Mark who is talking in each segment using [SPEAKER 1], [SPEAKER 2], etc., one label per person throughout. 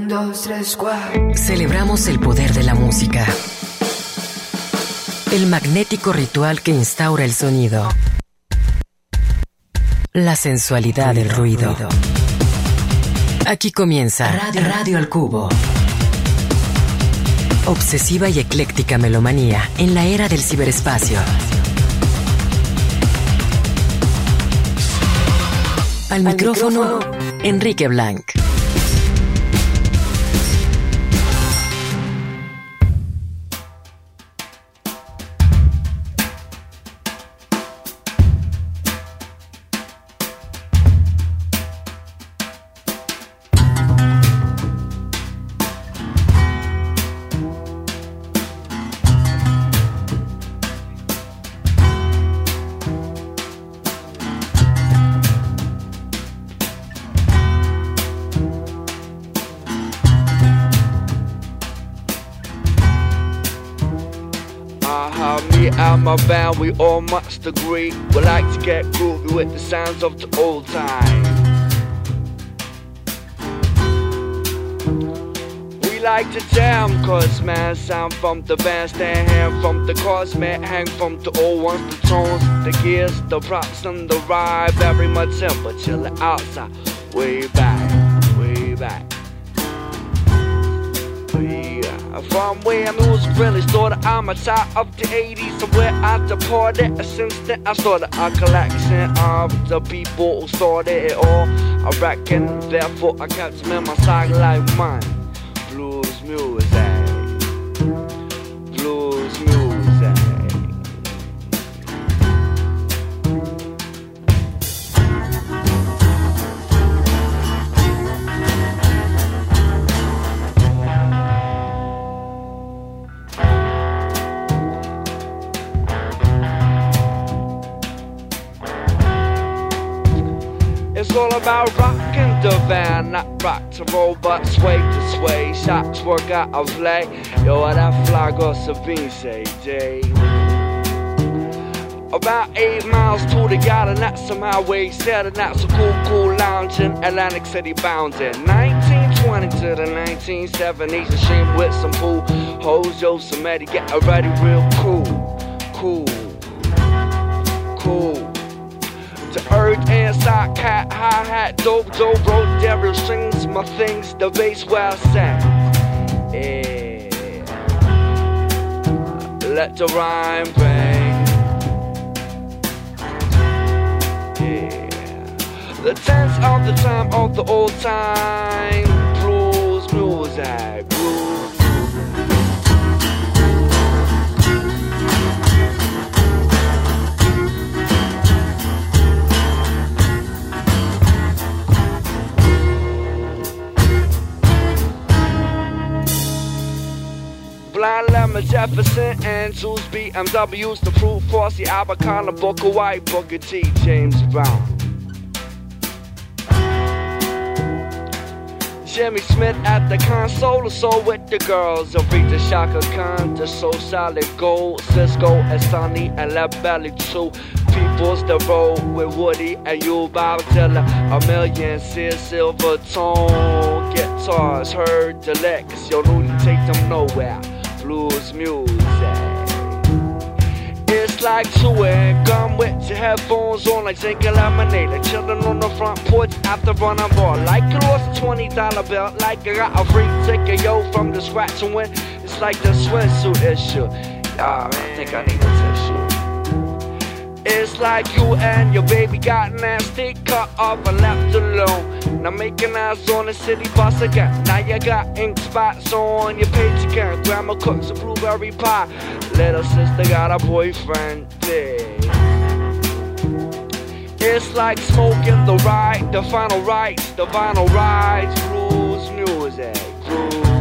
[SPEAKER 1] 2, 3, 4.
[SPEAKER 2] Celebramos el poder de la música. El magnético ritual que instaura el sonido. La sensualidad del ruido. Aquí comienza Radio al Cubo. Obsesiva y ecléctica melomanía en la era del ciberespacio. Al micrófono, Enrique Blanc.
[SPEAKER 3] My band, we all must agree. We like to get groovy with the sounds of the old time. We like to jam, cause man, sound from the bandstand, hand from the cosmet, hang from the old ones, the tones, the gears, the props, and the ride. Very much simple, chillin' outside, way back, way back. From where music really started, I'm a child of the 80s, and where I departed. Since then I started a collection of the people who started it all. I reckon, therefore I kept them in my side like mine. Blues music, blues music. It's all about rockin' the van, not rock to roll, but sway to sway. Shots work out of play. Yo, what that fly girl Sabine say, Jay? About 8 miles to the yard, and that's some highway set, and that's a cool lounging, Atlantic City bounding. 1920 to the 1970s, a shame with some pool hoes, yo, some Eddie, get ready real cool. The earth inside cat, hi-hat, dope, road, devil strings, my things, the bass where I sang. Yeah. Let the rhyme bang. Yeah. The tense of the time of the old time. Blues music, blues. Blind Lemon, Jefferson, and Zeus, BMWs, the Proof, Fossey, Albacana, Booker White, Booker T, James Brown. Jimmy Smith at the console, the soul with the girls. Aretha, Shaka Khan, the soul solid gold. Cisco and Sonny and Left Belly too. People's the road with Woody and you, Bob Dylan. A million, Sid Silvertone. Guitars, heard the licks. Yo, Rudy, take them nowhere. Blues music. It's like chewing gum with your headphones on, like drinking lemonade, like chilling on the front porch after running ball. Like you lost a $20 bill, like you got a free ticket, yo, from the scratch and win. It's like the swimsuit issue. Ah, man, I think I need a tissue. It's like you and your baby got nasty, cut off and left alone. Now making eyes on the city bus again. Now you got ink spots on your page again. Grandma cooks a blueberry pie. Little sister got a boyfriend, big. It's like smoking the ride, the final rites, the vinyl rides. Blues music, blues music.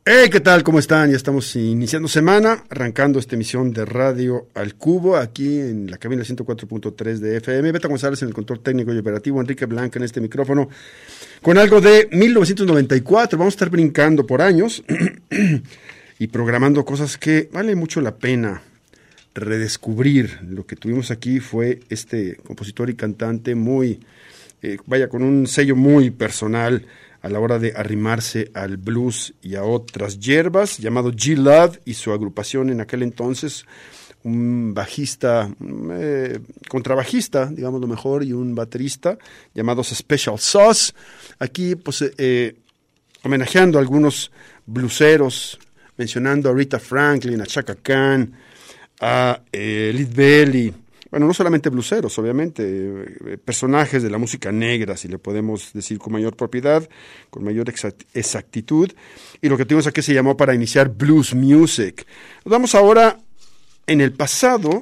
[SPEAKER 1] Hey, ¿qué tal? ¿Cómo están? Ya estamos iniciando semana, arrancando esta emisión de Radio al Cubo, aquí en la cabina 104.3 de FM. Beto González en el control técnico y operativo, Enrique Blanca en este micrófono, con algo de 1994. Vamos a estar brincando por años y programando cosas que vale mucho la pena redescubrir. Lo que tuvimos aquí fue este compositor y cantante muy, con un sello muy personal a la hora de arrimarse al blues y a otras hierbas, llamado G-Love y su agrupación en aquel entonces, un bajista, contrabajista, digamos lo mejor, y un baterista llamados Special Sauce. Aquí, pues, homenajeando a algunos blueseros, mencionando a Rita Franklin, a Chaka Khan, a Lead Belly. Bueno, no solamente bluseros, obviamente, personajes de la música negra, si le podemos decir con mayor propiedad, con mayor exactitud. Y lo que tuvimos aquí se llamó para iniciar Blues Music. Nos vamos ahora en el pasado,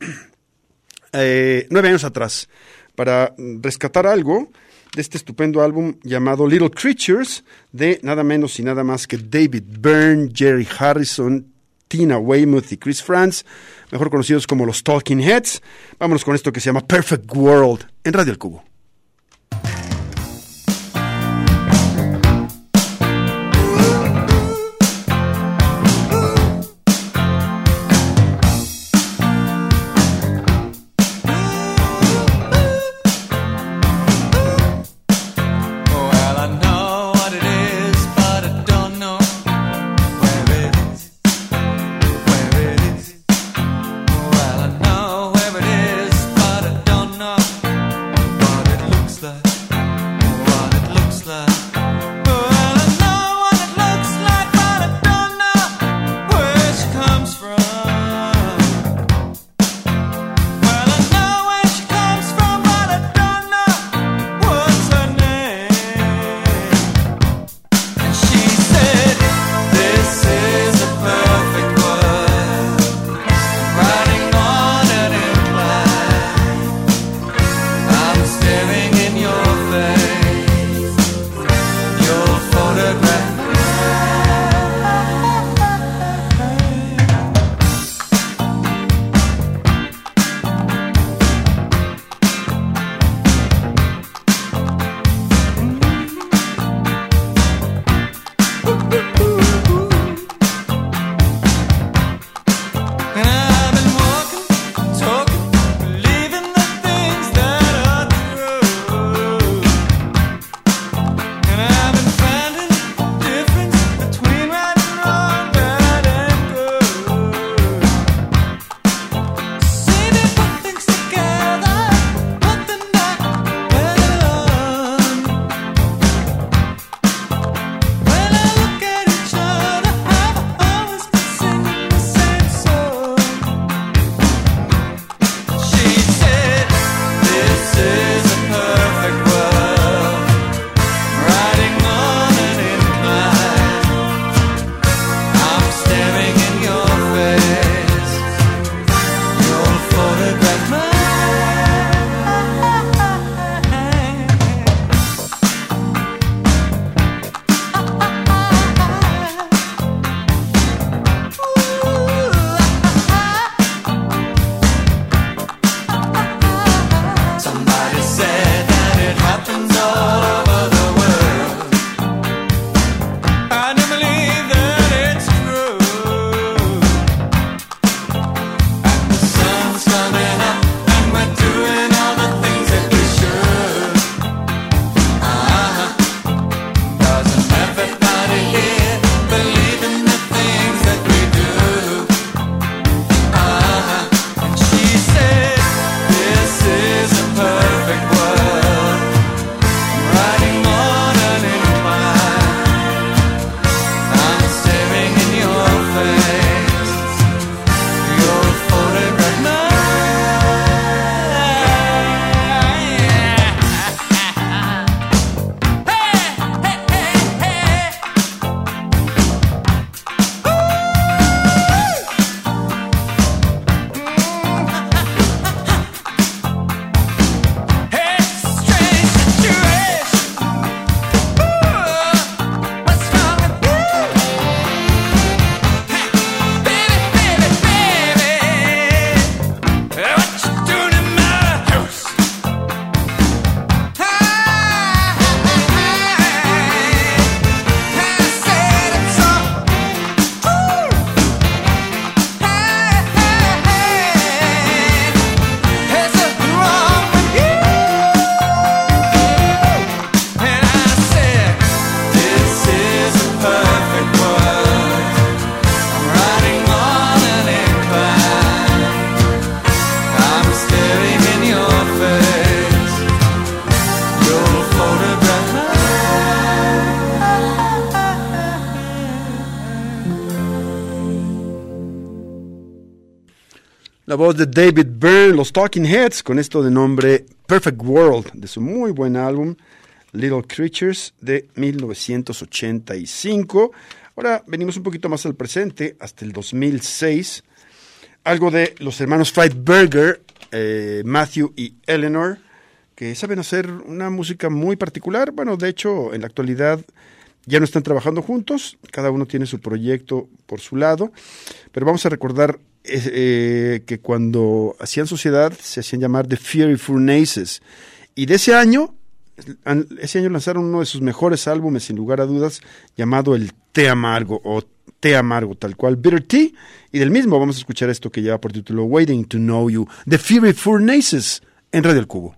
[SPEAKER 1] 9 años atrás, para rescatar algo de este estupendo álbum llamado Little Creatures, de nada menos y nada más que David Byrne, Jerry Harrison, Tina Weymouth y Chris Frantz, mejor conocidos como los Talking Heads. Vámonos con esto que se llama Perfect World en Radio El Cubo.
[SPEAKER 4] But
[SPEAKER 1] La voz de David Byrne, los Talking Heads, con esto de nombre Perfect World, de su muy buen álbum Little Creatures de 1985. Ahora venimos un poquito más al presente, hasta el 2006. Algo de los hermanos Friedberger, Matthew y Eleanor, que saben hacer una música muy particular. Bueno, de hecho, en la actualidad ya no están trabajando juntos, cada uno tiene su proyecto por su lado, pero vamos a recordar que cuando hacían sociedad se hacían llamar The Fiery Furnaces, y de ese año lanzaron uno de sus mejores álbumes, sin lugar a dudas, llamado el Té Amargo, o Té Amargo, tal cual, Bitter Tea, y del mismo vamos a escuchar esto que lleva por título Waiting to Know You, The Fiery Furnaces, en Radio El Cubo.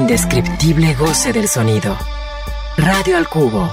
[SPEAKER 2] indescriptible goce del sonido. Radio al Cubo.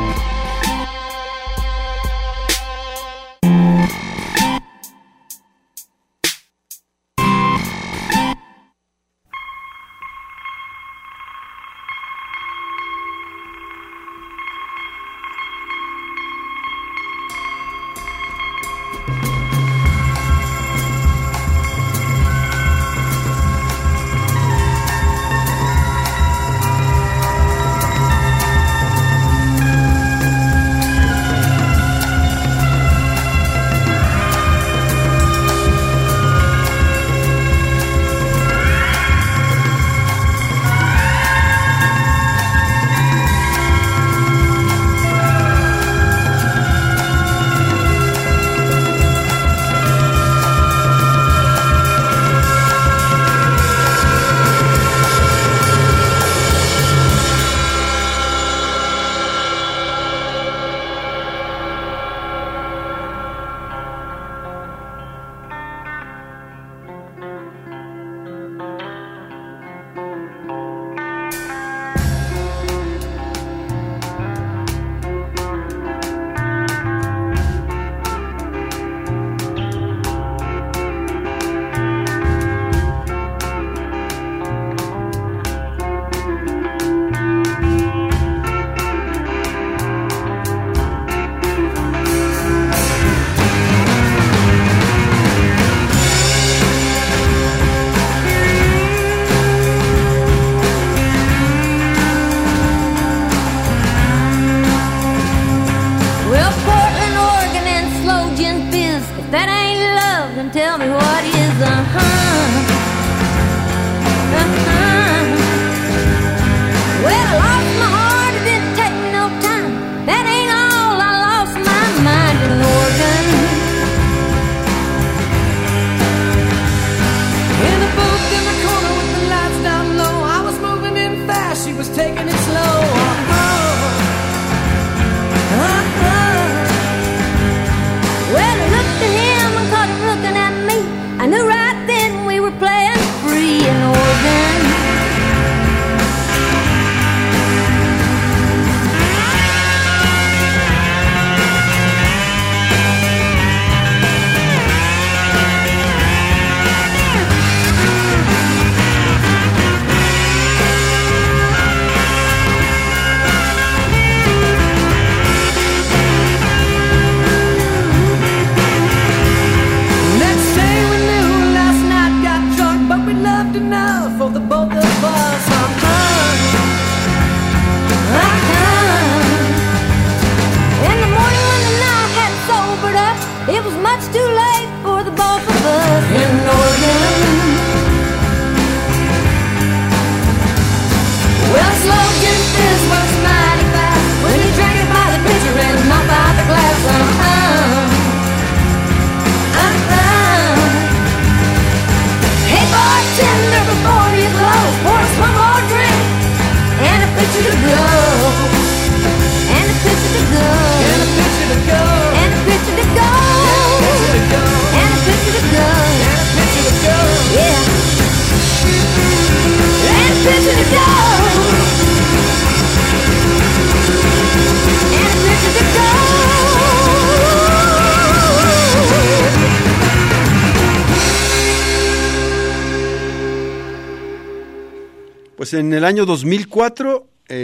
[SPEAKER 1] Pues en el año 2004,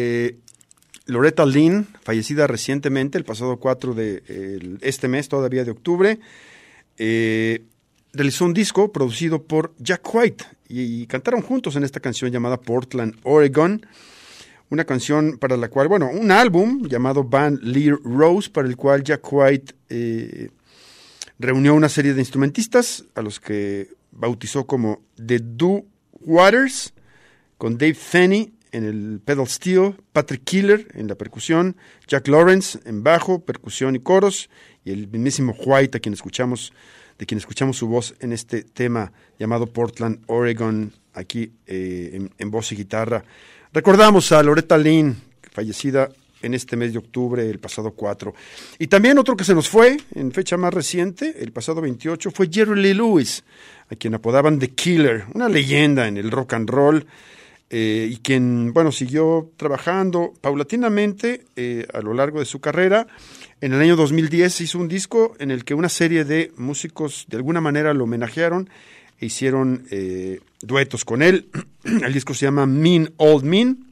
[SPEAKER 1] Loretta Lynn, fallecida recientemente, el pasado 4 de este mes, todavía de octubre, realizó un disco producido por Jack White y cantaron juntos en esta canción llamada Portland, Oregon, una canción para la cual, bueno, un álbum llamado Van Leer Rose, para el cual Jack White reunió una serie de instrumentistas a los que bautizó como The Do Waters, con Dave Theny en el pedal steel, Patrick Killer en la percusión, Jack Lawrence en bajo, percusión y coros, y el mismísimo White, de quien escuchamos su voz en este tema llamado Portland, Oregon, aquí en voz y guitarra. Recordamos a Loretta Lynn, fallecida en este mes de octubre, el pasado 4. Y también otro que se nos fue, en fecha más reciente, el pasado 28, fue Jerry Lee Lewis, a quien apodaban The Killer, una leyenda en el rock and roll. y quien, bueno, siguió trabajando paulatinamente a lo largo de su carrera. En el año 2010 hizo un disco en el que una serie de músicos de alguna manera lo homenajearon e hicieron duetos con él. El disco se llama Mean Old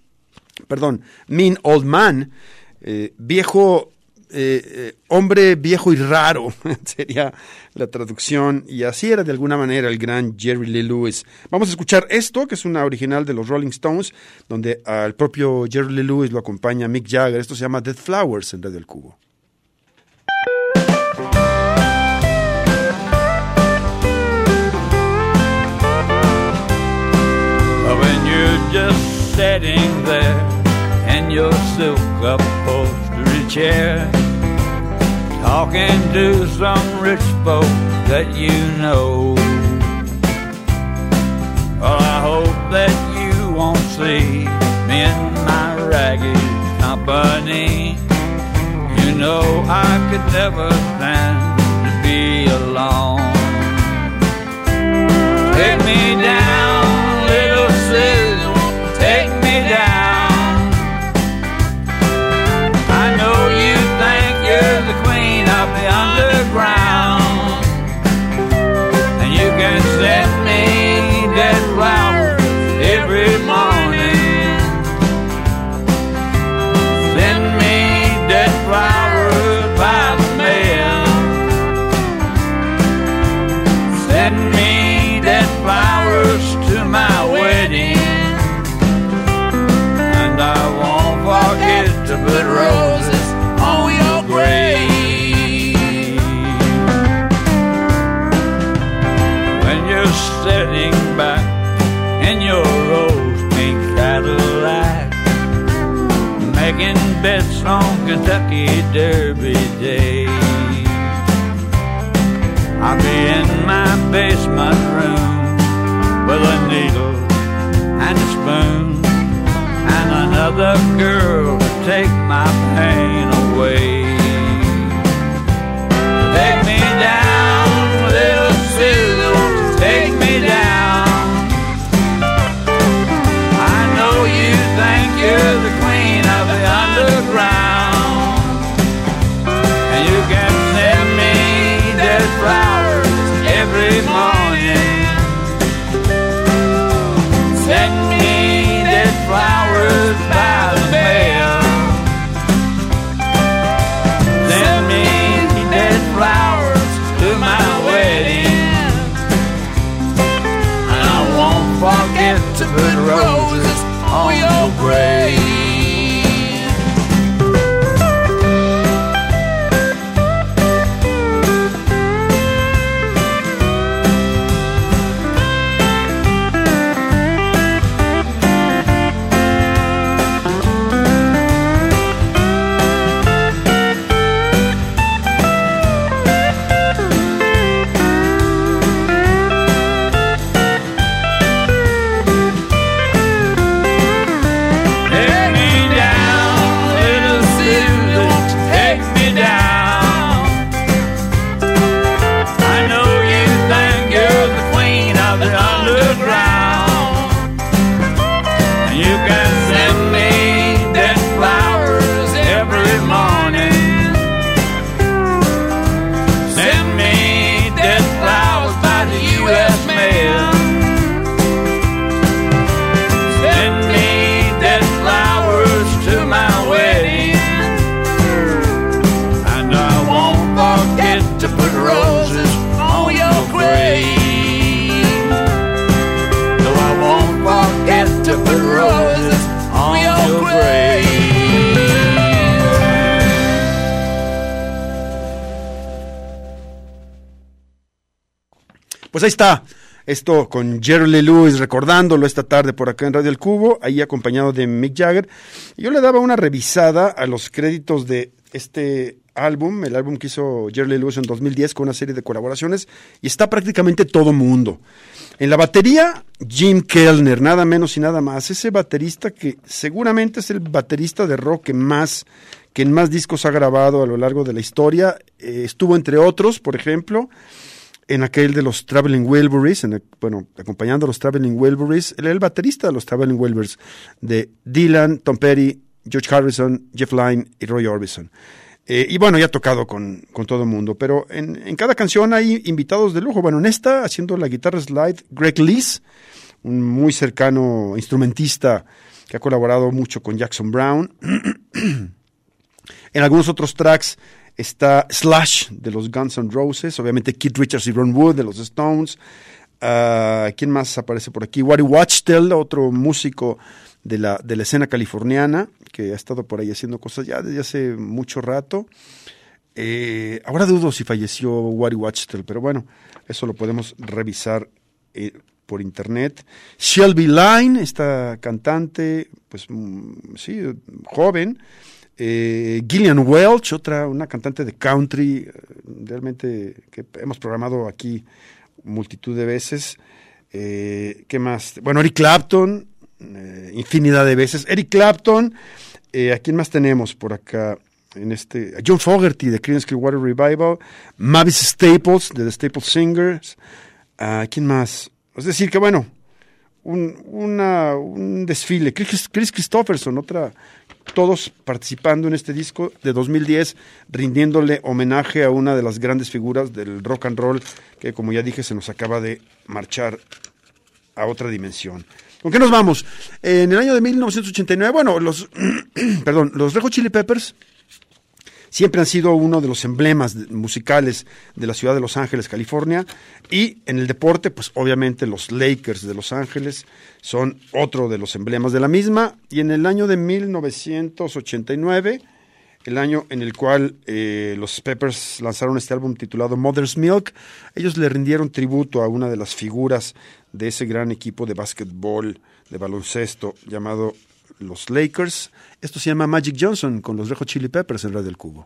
[SPEAKER 1] Man, hombre viejo y raro, sería la traducción, y así era de alguna manera el gran Jerry Lee Lewis. Vamos a escuchar esto, que es una original de los Rolling Stones, donde al propio Jerry Lee Lewis lo acompaña Mick Jagger. Esto se llama Dead Flowers en Radio El Cubo.
[SPEAKER 4] When you're just sitting there in your silk upholstery chair, talking to some rich folk that you know. Well, I hope that you won't see me in my ragged company. You know I could never stand to be alone. Take me down, little sis, take me down. I know you think you're the queen of the underground, and you can send me dead flowers every morning. Send me dead flowers by the mail. Send me dead flowers to my wedding, and I won't forget to put roses on your grave. When you're sitting back in your rose pink Cadillac, making bets on Kentucky Derby Day, I'll be in my basement room with a needle and a spoon and another girl to take my pain away. Take me down, little Susie, won't you take me down? I know you think you're the queen of the underground, and you can send me dead flowers every morning. Send me dead flowers by the mail. Send me dead flowers to my wedding, and I won't forget to put roses on your grave.
[SPEAKER 1] Pues ahí está, esto con Jerry Lee Lewis, recordándolo esta tarde por acá en Radio El Cubo, ahí acompañado de Mick Jagger. Y yo le daba una revisada a los créditos de este álbum, el álbum que hizo Jerry Lee Lewis en 2010 con una serie de colaboraciones, y está prácticamente todo mundo. En la batería, Jim Kellner, nada menos y nada más, ese baterista que seguramente es el baterista de rock que en más discos ha grabado a lo largo de la historia. Estuvo entre otros, por ejemplo, en aquel de los Traveling Wilburys, acompañando a los Traveling Wilburys, el baterista de los Traveling Wilburys, de Dylan, Tom Petty, George Harrison, Jeff Lynne y Roy Orbison. Y bueno, ya ha tocado con todo el mundo, pero en cada canción hay invitados de lujo. Bueno, en esta, haciendo la guitarra slide, Greg Lees, un muy cercano instrumentista que ha colaborado mucho con Jackson Browne. En algunos otros tracks está Slash de los Guns N' Roses, obviamente Keith Richards y Ron Wood de los Stones. ¿Quién más aparece por aquí? Waddy Wachtel, otro músico de la escena californiana que ha estado por ahí haciendo cosas ya desde hace mucho rato. Ahora dudo si falleció Waddy Wachtel, pero bueno, eso lo podemos revisar por internet. Shelby Lynne, esta cantante, pues sí, joven. Gillian Welch, una cantante de country, realmente que hemos programado aquí multitud de veces. ¿Qué más? Bueno, Eric Clapton, infinidad de veces. Eric Clapton, ¿a quién más tenemos por acá? John Fogerty de Creedence Clearwater Revival, Mavis Staples de The Staples Singers. ¿Quién más? Es decir, que bueno, un desfile. Chris Christopherson, todos participando en este disco de 2010, rindiéndole homenaje a una de las grandes figuras del rock and roll que, como ya dije, se nos acaba de marchar a otra dimensión. ¿Con qué nos vamos? En el año de 1989, bueno, los Red Hot Chili Peppers siempre han sido uno de los emblemas musicales de la ciudad de Los Ángeles, California, y en el deporte, pues obviamente los Lakers de Los Ángeles son otro de los emblemas de la misma, y en el año de 1989, el año en el cual los Peppers lanzaron este álbum titulado Mother's Milk, ellos le rindieron tributo a una de las figuras de ese gran equipo de básquetbol, de baloncesto, llamado los Lakers. Esto se llama Magic Johnson con los Red Hot Chili Peppers en Radio El Cubo.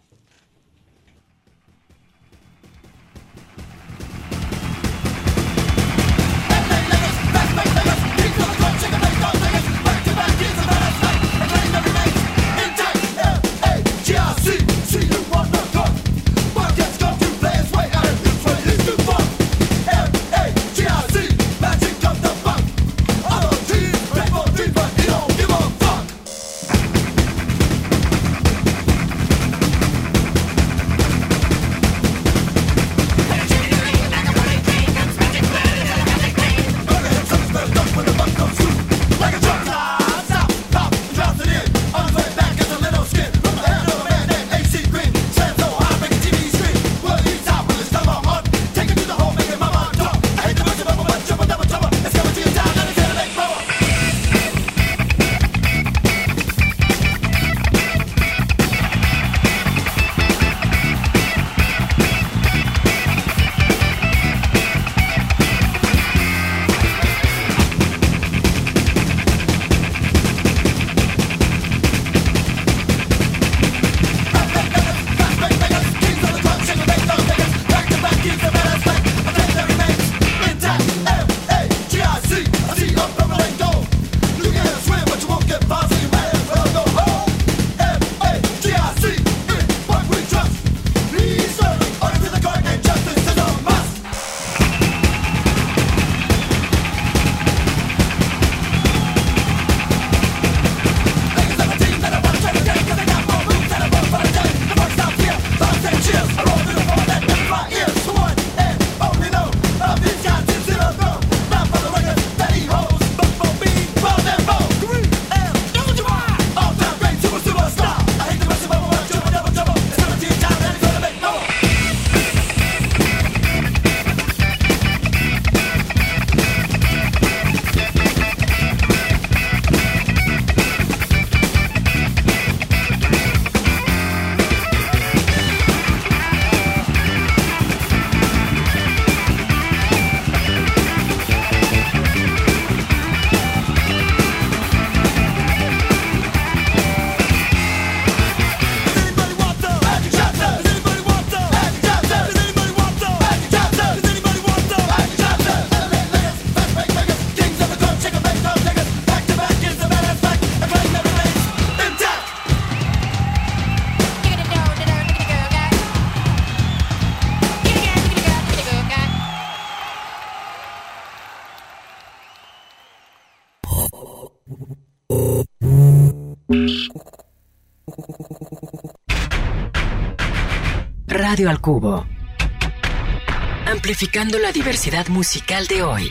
[SPEAKER 2] Radio al Cubo. Amplificando la diversidad musical de hoy.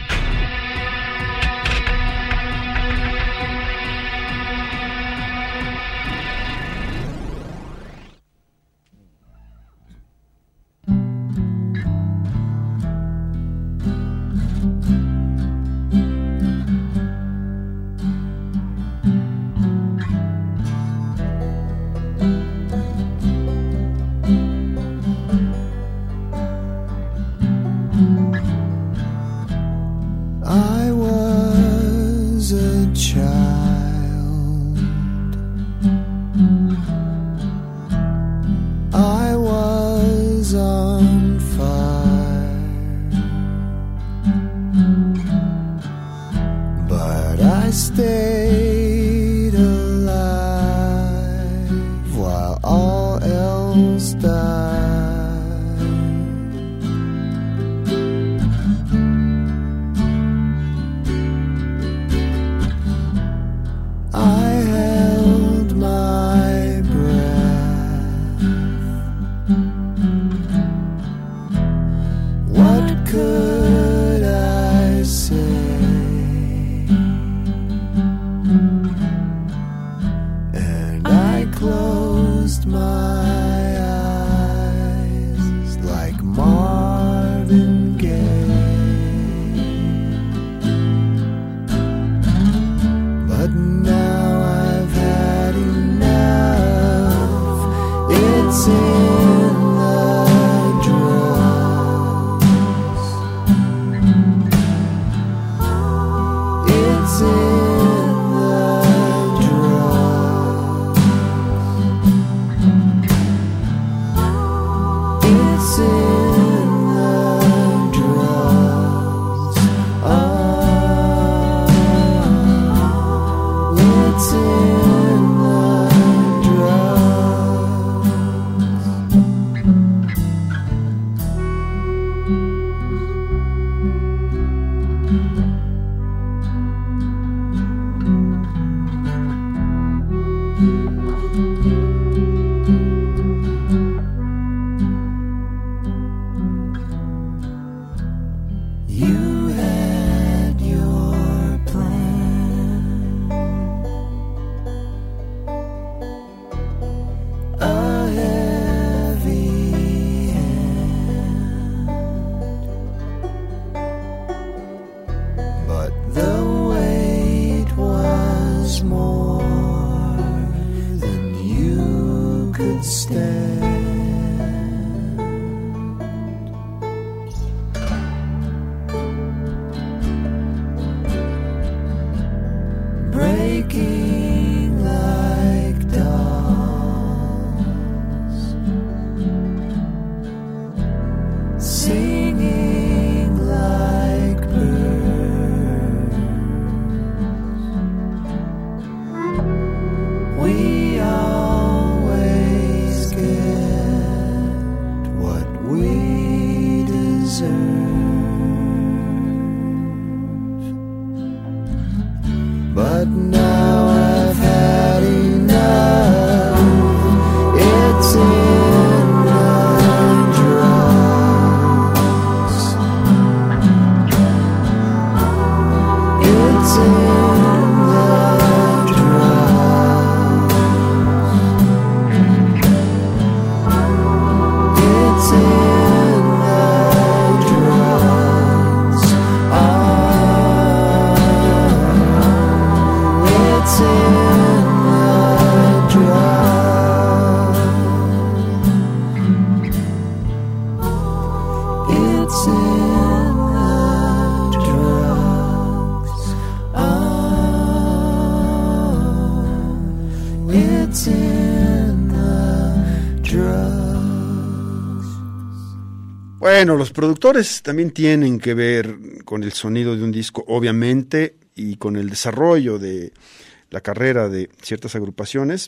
[SPEAKER 1] Bueno, los productores también tienen que ver con el sonido de un disco, obviamente, y con el desarrollo de la carrera de ciertas agrupaciones.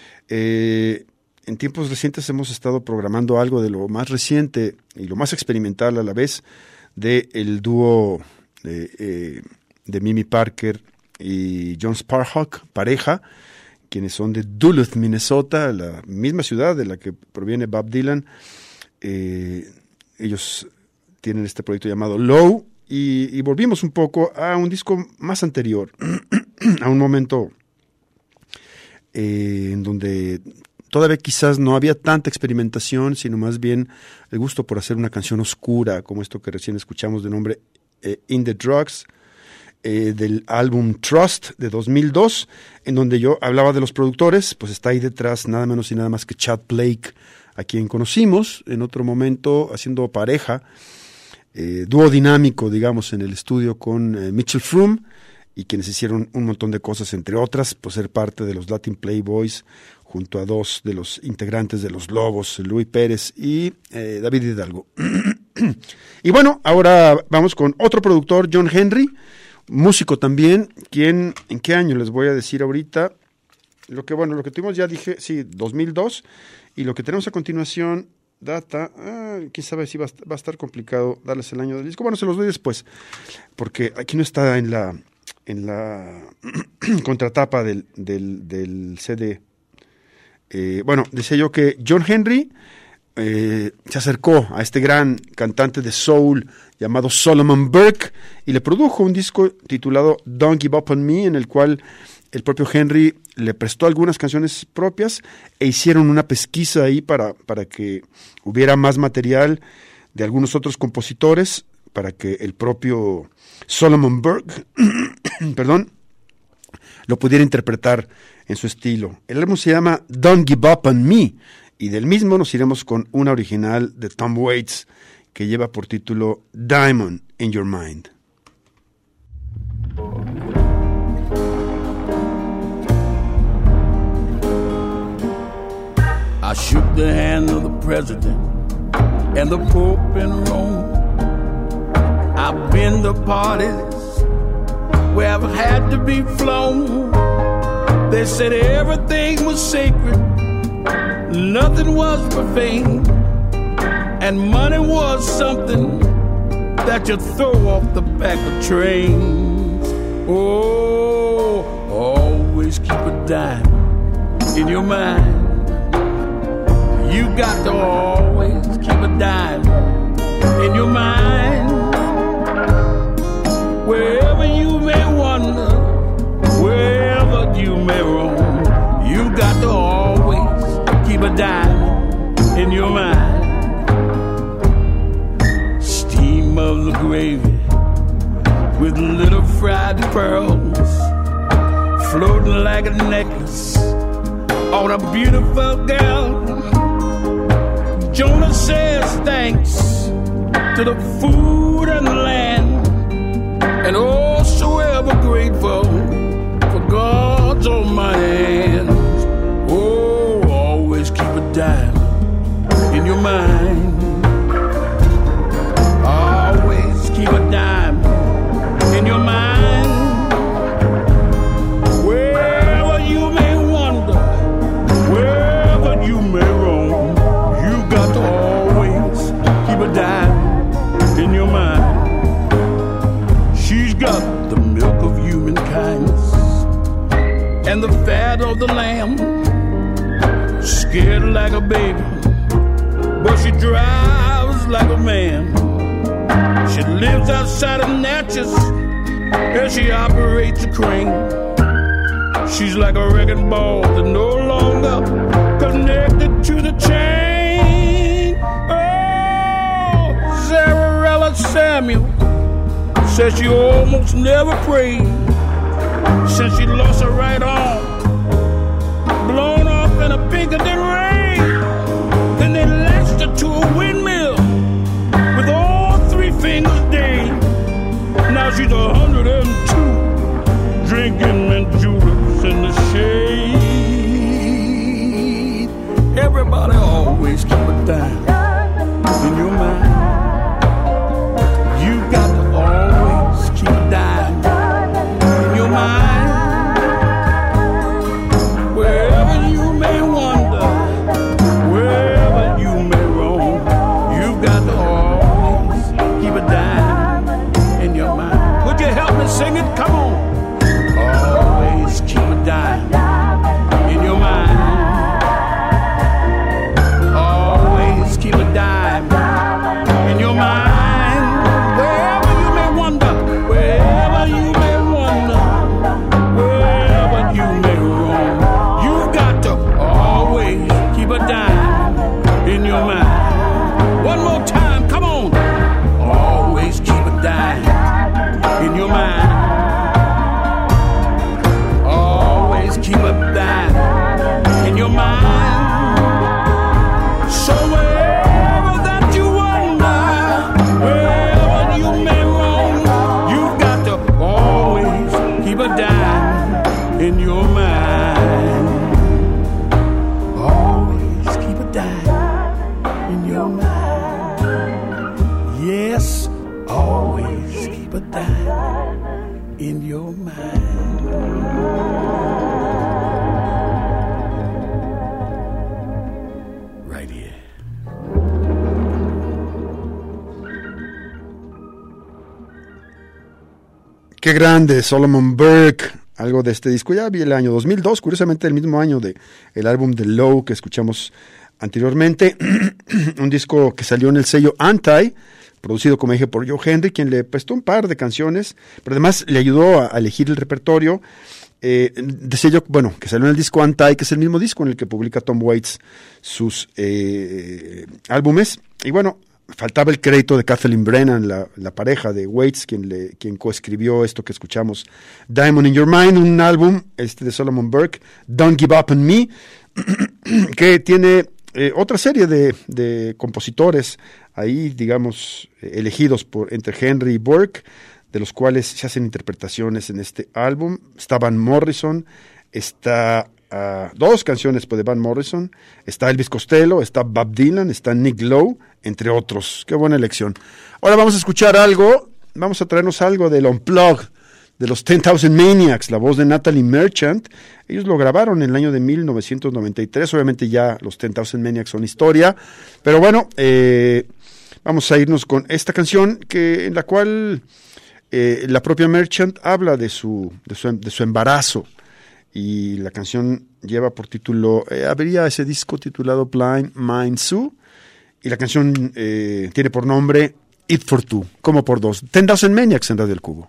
[SPEAKER 1] En tiempos recientes hemos estado programando algo de lo más reciente y lo más experimental a la vez del dúo de Mimi Parker y John Sparhawk, pareja, quienes son de Duluth, Minnesota, la misma ciudad de la que proviene Bob Dylan. Ellos tienen este proyecto llamado Low, y volvimos un poco a un disco más anterior, a un momento en donde todavía quizás no había tanta experimentación, sino más bien el gusto por hacer una canción oscura, como esto que recién escuchamos de nombre In the Drugs, del álbum Trust de 2002, en donde yo hablaba de los productores. Pues está ahí detrás nada menos y nada más que Chad Blake, a quien conocimos en otro momento haciendo pareja, dúo dinámico, digamos, en el estudio con Mitchell Froom, y quienes hicieron un montón de cosas, entre otras, pues ser parte de los Latin Playboys, junto a dos de los integrantes de Los Lobos, Luis Pérez y David Hidalgo. Y bueno, ahora vamos con otro productor, John Henry, músico también, quien, ¿en qué año les voy a decir ahorita? Lo que tuvimos ya dije, sí, 2002, y lo que tenemos a continuación data, quién sabe si va a estar complicado darles el año del disco. Bueno, se los doy después, porque aquí no está en la contratapa del CD. Decía yo que John Henry se acercó a este gran cantante de soul llamado Solomon Burke y le produjo un disco titulado Don't Give Up on Me, en el cual el propio Henry le prestó algunas canciones propias e hicieron una pesquisa ahí para que hubiera más material de algunos otros compositores, para que el propio Solomon Burke lo pudiera interpretar en su estilo. El álbum se llama Don't Give Up on Me, y del mismo nos iremos con una original de Tom Waits que lleva por título Diamond in Your Mind.
[SPEAKER 4] I shook the hand of the president and the Pope in Rome. I've been to parties where I've had to be flown. They said everything was sacred, nothing was profane, and money was something that you throw off the back of trains. Oh, always keep a dime in your mind. You got to always keep a dime in your mind. Wherever you may wander, wherever you may roam, you got to always keep a dime in your mind. Steam of the gravy with little fried pearls floating like a necklace on a beautiful girl. Jonah says thanks to the food and the land, and oh, so ever grateful for God's almighty hands. Oh, always keep a dime in your mind. Always keep a dime in your mind. Wherever you may wander, wherever you may roam, you got to always keep a dime in your mind. She's got the milk of human kindness and the fat of the lamb. Scared like a baby, but she drives like a man. She lives outside of Natchez and she operates a crane. She's like a wrecking ball that no longer connected to the chain. Oh, Zarella Samuel says she almost never prayed since she lost her right arm, blown off in a Pinkerton rain. Then they lashed her to a windmill with all three fingers dinged. Now she's 102, drinking mint juleps in the shade. Everybody always keep a dime in your mind. You got to always keep a dime in your mind. Wherever you may wander, wherever you may roam, you got to always keep a dime in your mind. Would you help me sing it? Come on. Always keep a dime
[SPEAKER 5] Yes, always keep a dime in your mind. Right here.
[SPEAKER 1] Qué grande, Solomon Burke. Algo de este disco, ya vi el año 2002, curiosamente el mismo año de el álbum de Low que escuchamos anteriormente. Un disco que salió en el sello Anti, producido, como dije, por Joe Henry, quien le prestó un par de canciones, pero además le ayudó a elegir el repertorio de sello, bueno, que salió en el disco Anti, que es el mismo disco en el que publica Tom Waits sus álbumes. Y bueno, faltaba el crédito de Kathleen Brennan, la pareja de Waits, quien coescribió esto que escuchamos, Diamond in Your Mind, un álbum de Solomon Burke, Don't Give Up on Me, que tiene otra serie de compositores ahí, digamos, elegidos entre Henry y Burke, de los cuales se hacen interpretaciones en este álbum. Está Van Morrison, está dos canciones de Van Morrison, está Elvis Costello, está Bob Dylan, está Nick Lowe, entre otros. Qué buena elección. Ahora vamos a escuchar algo, vamos a traernos algo del Unplugged de los 10,000 Maniacs, la voz de Natalie Merchant. Ellos lo grabaron en el año de 1993, obviamente ya los 10,000 Maniacs son historia, pero bueno, vamos a irnos con esta canción en la cual la propia Merchant habla de su embarazo. Y la canción lleva por título, habría ese disco titulado Blind Mind Sue, y la canción tiene por nombre It for Two, como por dos. 10,000 Maniacs en Radio El Cubo.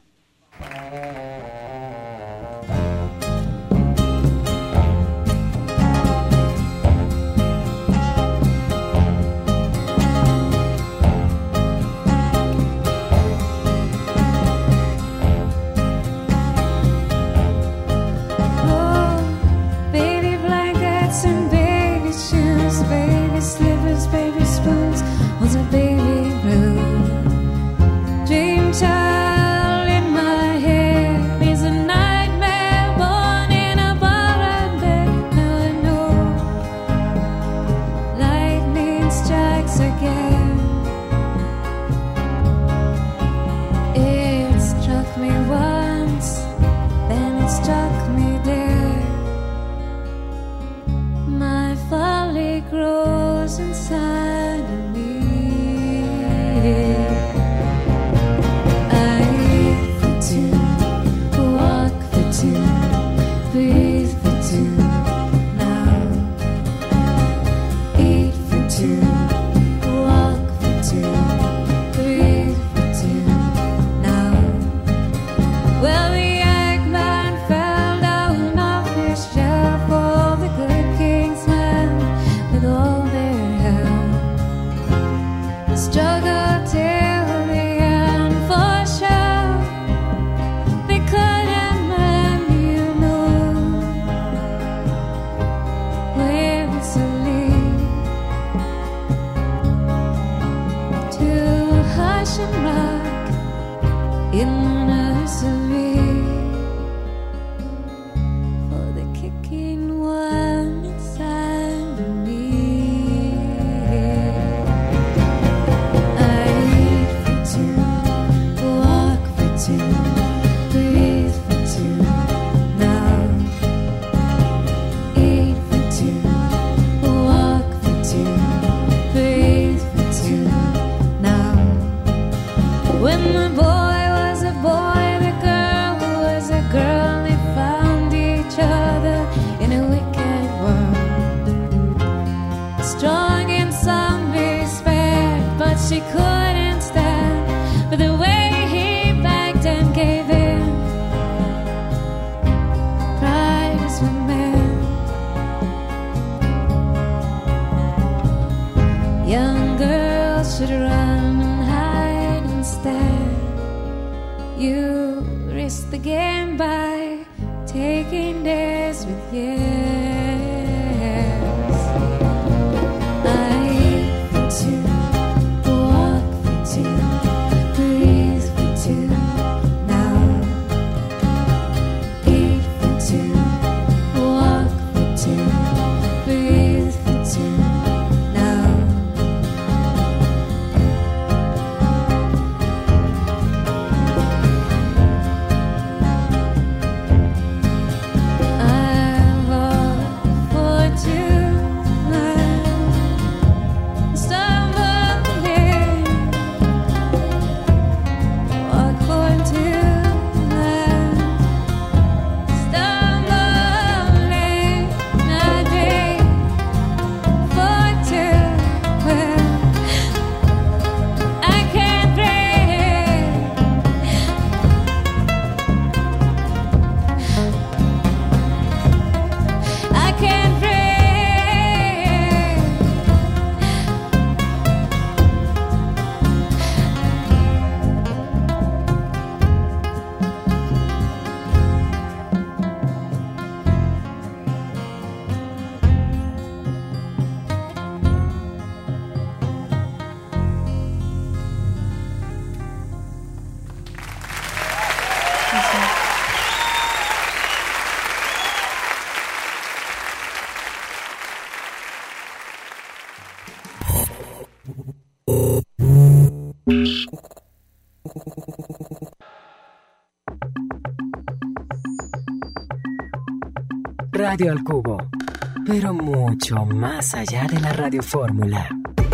[SPEAKER 2] Radio al Cubo, pero mucho más allá de la radiofórmula.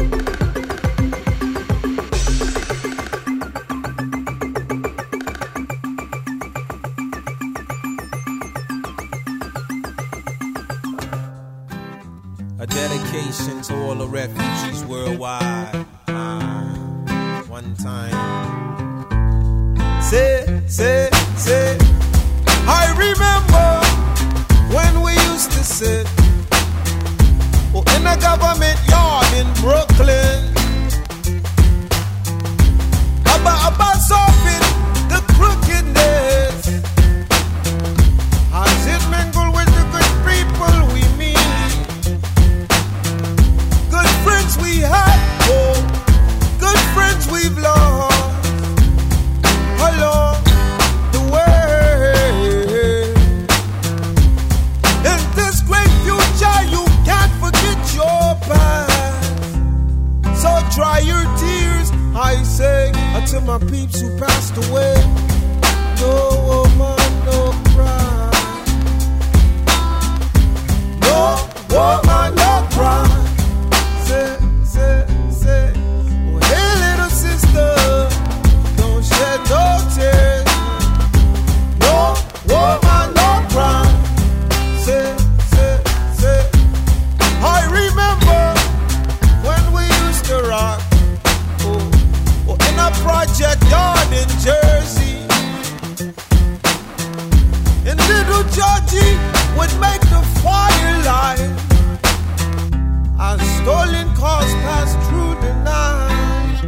[SPEAKER 6] A dedication to all the refugees worldwide. One time. Say. I remember when we used to sit in a government yard in Brooklyn. About solving the crookedness. As it mingled with the good people we meet. Good friends we had, good friends we've lost along the way. In this great future, you can't forget your past. So dry your tears, I say, until my peeps who passed away. No woman, no cry. No woman, no cry. Say. Oh, hey, little sister, don't shed no tears. No woman, no cry. Say. I remember when we used to rock in a project yard in Jersey. And little Georgie would make the fire light as stolen cars passed through the night.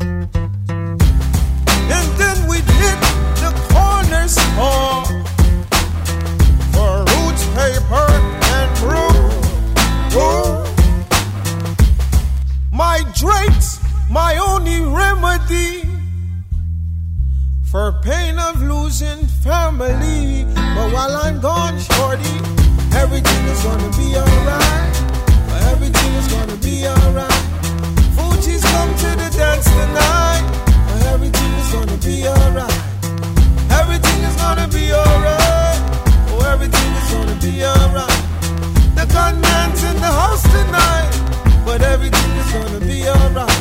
[SPEAKER 6] And then we'd hit the corner store for roots, paper, and brew. My drinks, my only remedy for pain of losing family. But while I'm gone, shorty, everything is gonna be alright. Everything is gonna be alright. Fuji's come to the dance tonight. Everything is gonna be alright. Everything is gonna be alright. Oh, everything is gonna be alright. The gunman's in the house tonight, but everything is gonna be alright.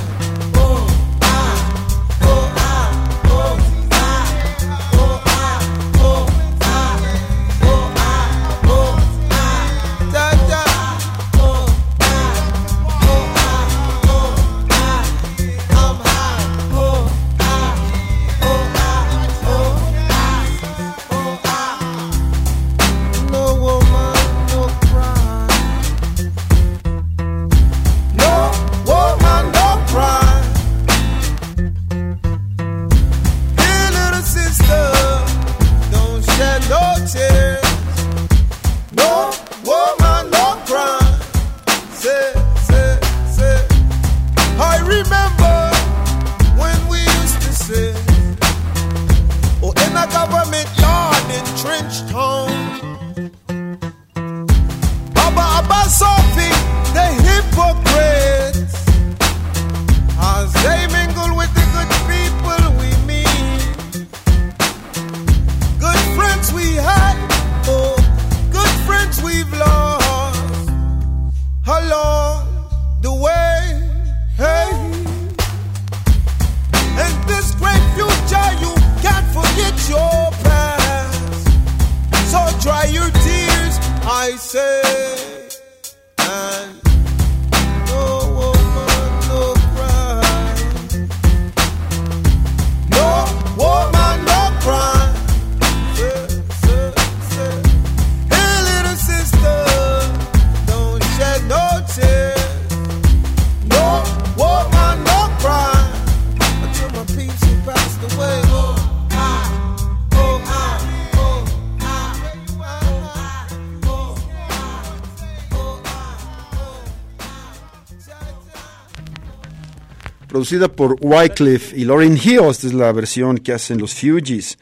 [SPEAKER 1] Producida por Wyclef y Lauryn Hill. Esta es la versión que hacen los Fugees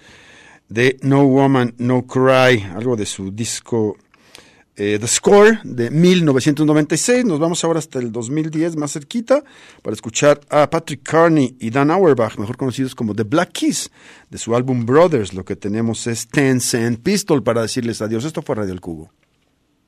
[SPEAKER 1] de No Woman, No Cry, algo de su disco The Score de 1996. Nos vamos ahora hasta el 2010, más cerquita, para escuchar a Patrick Carney y Dan Auerbach, mejor conocidos como The Black Keys, de su álbum Brothers. Lo que tenemos es 10 Cent Pistol para decirles adiós. Esto fue Radio El Cubo.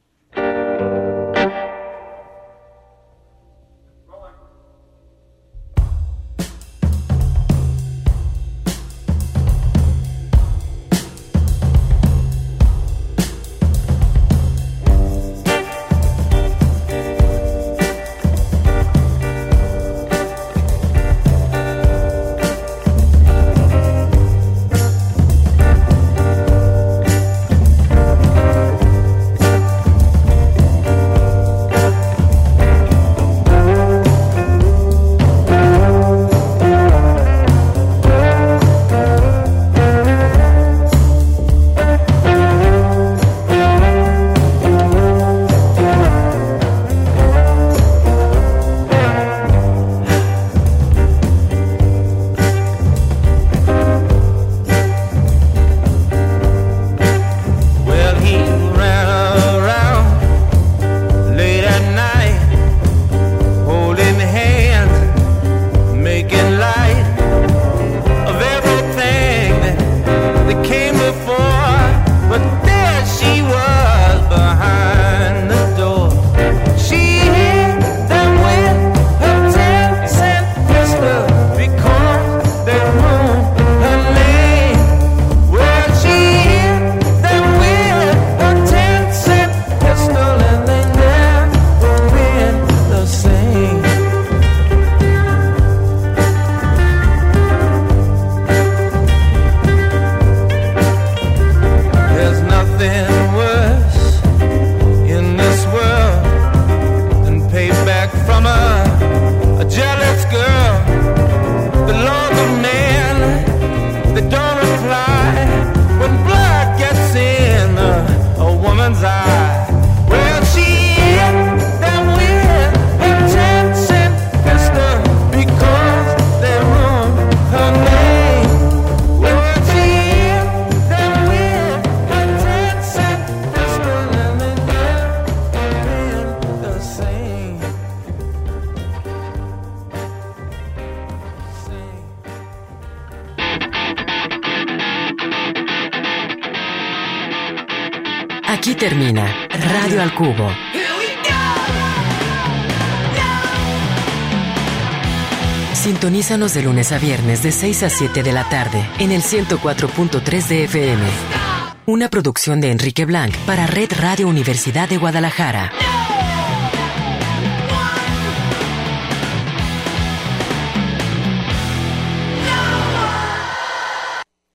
[SPEAKER 2] Aquí termina Radio al Cubo. Sintonízanos de lunes a viernes de 6 a 7 de la tarde en el 104.3 de FM. Una producción de Enrique Blanc para Red Radio Universidad de Guadalajara.